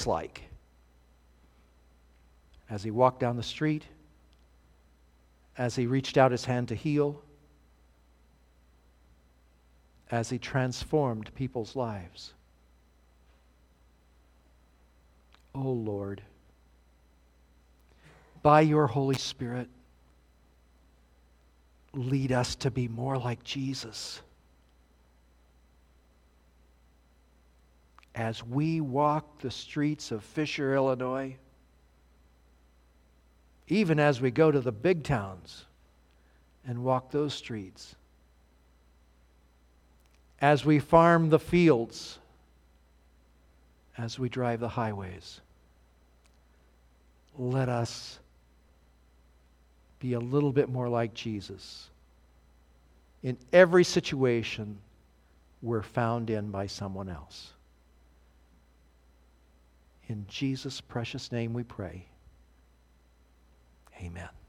like as he walked down the street, as he reached out his hand to heal, as he transformed people's lives. Oh Lord, by your Holy Spirit, lead us to be more like Jesus. As we walk the streets of Fisher, Illinois, even as we go to the big towns and walk those streets, as we farm the fields, as we drive the highways, let us be a little bit more like Jesus in every situation we're found in by someone else. In Jesus' precious name we pray. Amen.